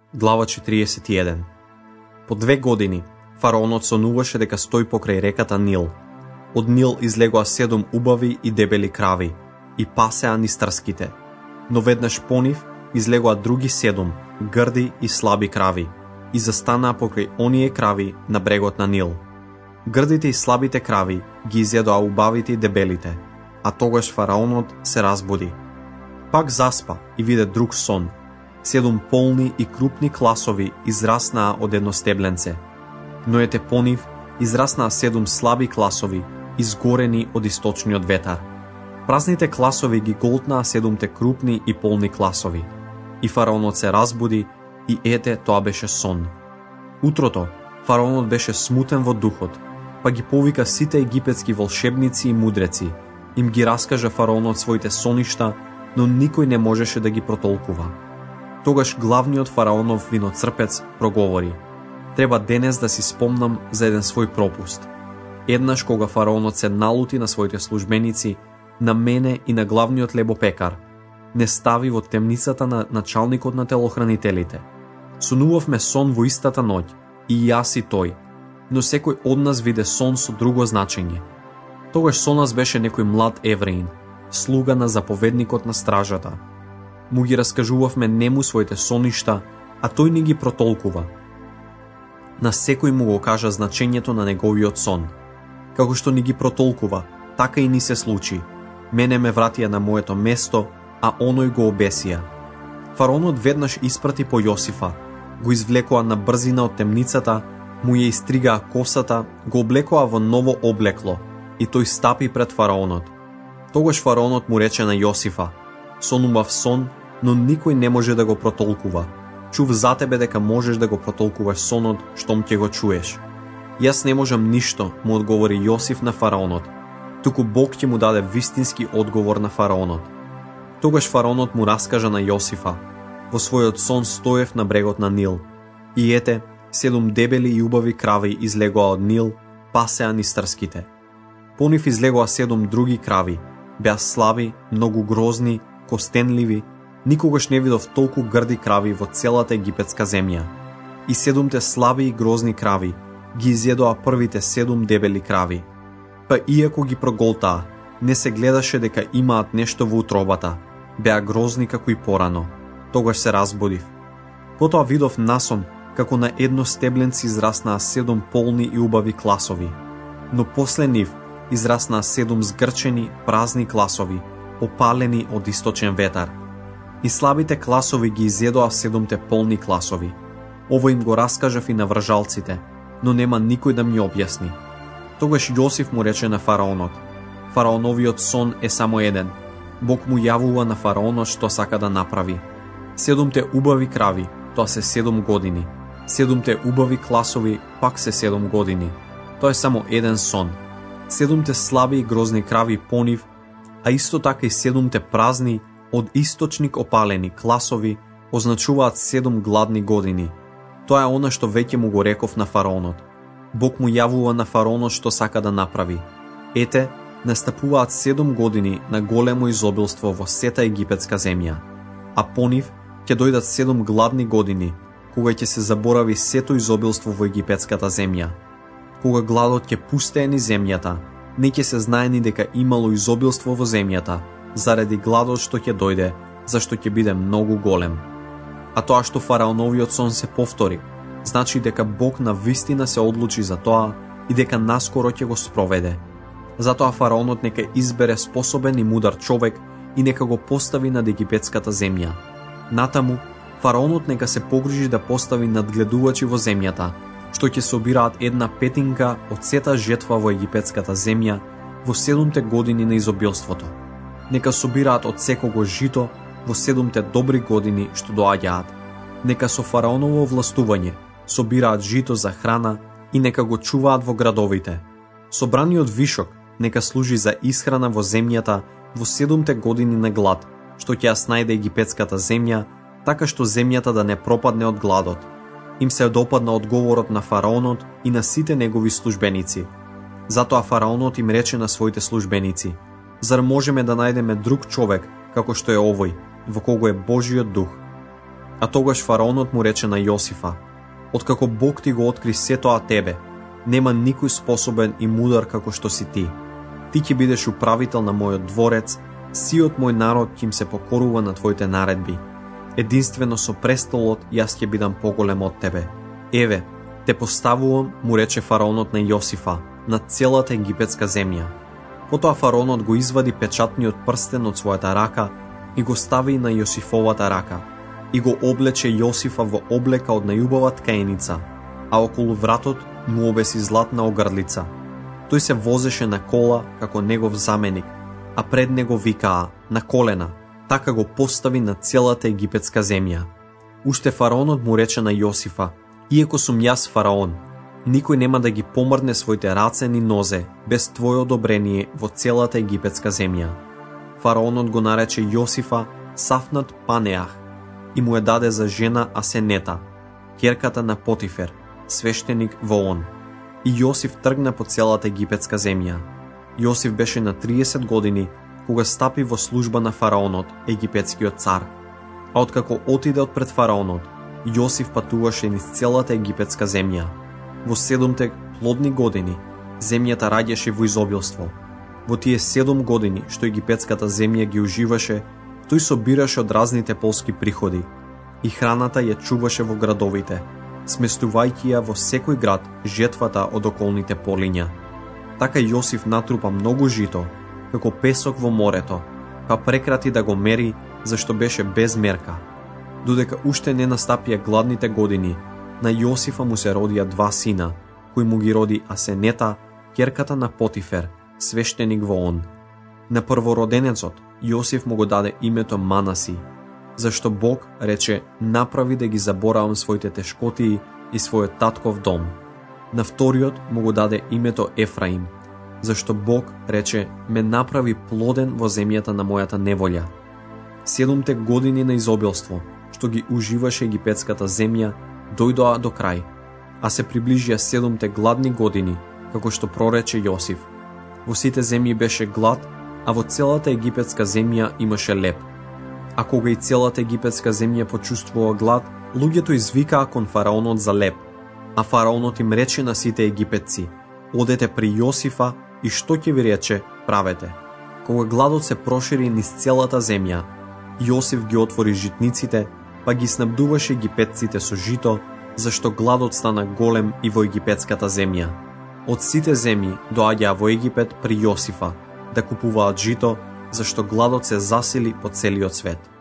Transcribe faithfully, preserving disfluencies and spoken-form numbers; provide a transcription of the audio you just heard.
Глава четириесет и еден. По две години, фараонот сонуваше дека стои покрај реката Нил. Од Нил излегоа седум убави и дебели крави, и пасеа низ трските. Но веднаш по нив излегоа други седум, грди и слаби крави, и застанаа покрај оние крави на брегот на Нил. Грдите и слабите крави ги изедоа убавите и дебелите, а тогаш фараонот се разбуди. Пак заспа и виде друг сон. Седум полни и крупни класови израснаа од едно стебленце, но ете по нив израснаа седум слаби класови, изгорени од источниот ветар. Празните класови ги голтнаа седумте крупни и полни класови. И фараонот се разбуди и ете тоа беше сон. Утрото фараонот беше смутен во духот, па ги повика сите египетски волшебници и мудреци, им ги раскажа фараонот своите соништа, но никој не можеше да ги протолкува. Тогаш главниот фараонов виноцрпец проговори: треба денес да си спомнам за еден свој пропуст. Еднаш кога фараонот се налути на своите службеници, на мене и на главниот лебопекар, не стави во темницата на началникот на телохранителите. Сонувавме сон во истата ноќ, и јас и тој, но секој од нас виде сон со друго значење. Тогаш со нас беше некој млад евреин, слуга на заповедникот на стражата. Му ги раскажувавме нему своите соништа, а тој ни ги протолкува. На секој му го кажа значењето на неговиот сон. Како што ни ги протолкува, така и ни се случи. Мене ме вратија на моето место, а оној го обесија. Фараонот веднаш испрати по Јосифа, го извлекоа на брзина од темницата, му ја истригаа косата, го облекоа во ново облекло и тој стапи пред фараонот. Тогаш фараонот му рече на Јосифа: сонував сон, но никој не може да го протолкува. Чув за тебе дека можеш да го протолкуваш сонот, штом ќе го чуеш. Јас не можам ништо, му одговори Јосиф на фараонот, туку Бог ќе му даде вистински одговор на фараонот. Тогаш фараонот му раскажа на Јосифа: во својот сон стоев на брегот на Нил, и ете, седум дебели и убави крави излегоа од Нил, пасеа низ трските. По нив излегоа седум други крави, беа слаби, многу грозни, костенливи. Никогаш не видов толку грди крави во целата египетска земја. И седумте слаби и грозни крави ги изедоа првите седум дебели крави. Па иако ги проголтаа, не се гледаше дека имаат нешто во утробата. Беа грозни како и порано. Тогаш се разбудив. Потоа видов насон како на едно стебленце израснаа седум полни и убави класови. Но после нив израснаа седум згрчени, празни класови, опалени од источен ветар. И слабите класови ги изедоа седумте полни класови. Ово им го раскажав и на вржалците, но нема никој да ми објасни. Тогаш Јосиф му рече на фараонот: фараоновиот сон е само еден. Бог му јавува на фараонот што сака да направи. Седумте убави крави, тоа се седум години. Седумте убави класови, пак се седум години. Тоа е само еден сон. Седумте слаби и грозни крави по нив, а исто така и седумте празни, од источник опалени класови означуваат седум гладни години. Тоа е она што веќе му го реков на фараонот. Бог му јавува на фараонот што сака да направи. Ете, настапуваат седум години на големо изобилство во сета египетска земја, а по нив ќе дојдат седум гладни години, кога ќе се заборави сето изобилство во египетската земја. Кога гладот ќе пустее низ земјата, не ќе се знае ни дека имало изобилство во земјата, заради гладот што ќе дојде, зашто ќе биде многу голем. А тоа што фараоновиот сон се повтори, значи дека Бог на вистина се одлучи за тоа и дека наскоро ќе го спроведе. Затоа фараонот нека избере способен и мудар човек и нека го постави над египетската земја. Натаму, фараонот нека се погрижи да постави надгледувачи во земјата, што ќе собираат една петинка од сета жетва во египетската земја во седумте години на изобилството. Нека собираат од секого жито во седумте добри години што доаѓаат. Нека со фараоново властување собираат жито за храна и нека го чуваат во градовите. Собраниот вишок нека служи за исхрана во земјата во седумте години на глад, што ќе ја снајде египетската земја, така што земјата да не пропадне од гладот. Им се допадна одговорот на фараонот и на сите негови службеници. Затоа фараонот им рече на своите службеници: зар можеме да најдеме друг човек како што е овој, во кого е Божиот дух? А тогаш фараонот му рече на Јосифа: откако Бог ти го откри се тоа тебе, нема никој способен и мудар како што си ти. Ти ќе бидеш управител на мојот дворец, сиот мој народ ќе им се покорува на твоите наредби. Единствено со престолот јас ќе бидам поголем од тебе. Еве, те поставувам, му рече фараонот на Јосифа, на целата египетска земја. Потоа фараонот го извади печатниот прстен од својата рака и го стави на Јосифовата рака и го облече Јосифа во облека од најубава ткаеница, а околу вратот му обеси златна огрлица. Тој се возеше на кола како негов заменик, а пред него викаа на колена. Така го постави на целата египетска земја. Уште фараонот му рече на Јосифа: иако сум јас фараон, никој нема да ги помрдне своите раце ни нозе без твое одобрение во целата египетска земја. Фараонот го нарече Јосифа Сафнат Панеах и му ја даде за жена Асенета, ќерката на Потифер, свештеник во Он. И Јосиф тргна по целата египетска земја. Јосиф беше на триесет години кога стапи во служба на фараонот, египетскиот цар. А откако отиде од пред фараонот, Јосиф патуваше низ целата египетска земја. Во седумте плодни години земјата раѓаше во изобилство. Во тие седум години што египетската земја ги уживаше, тој собираше од разните полски приходи и храната ја чуваше во градовите, сместувајќи ја во секој град жетвата од околните полиња. Така Јосиф натрупа многу жито, како песок во морето, па прекрати да го мери, зашто беше без мерка. Додека уште не настапија гладните години, на Јосифа му се родија два сина, кои му ги роди Асенета, ќерката на Потифер, свештеник во Он. На првороденецот Јосиф му го даде името Манаси, зашто Бог рече: направи да ги заборавам своите тешкотии и својот татков дом. На вториот му го даде името Ефраим, зашто Бог рече: ме направи плоден во земјата на мојата неволја. Седумте години на изобилство, што ги уживаше египетската земја, дојдоа до крај, а се приближија седумте гладни години, како што прорече Јосиф. Во сите земји беше глад, а во целата египетска земја имаше леп. А кога и целата египетска земја почувствува глад, луѓето извикаа кон фараонот за леп, а фараонот им рече на сите египетци: одете при Јосифа и што ќе ви рече, правете. Кога гладот се прошири низ целата земја, Јосиф ги отвори житниците, па ги снабдуваше египетците со жито, зашто гладот стана голем и во египетската земја. Од сите земји доаѓаа во Египет при Јосифа да купуваат жито, зашто гладот се засили по целиот свет.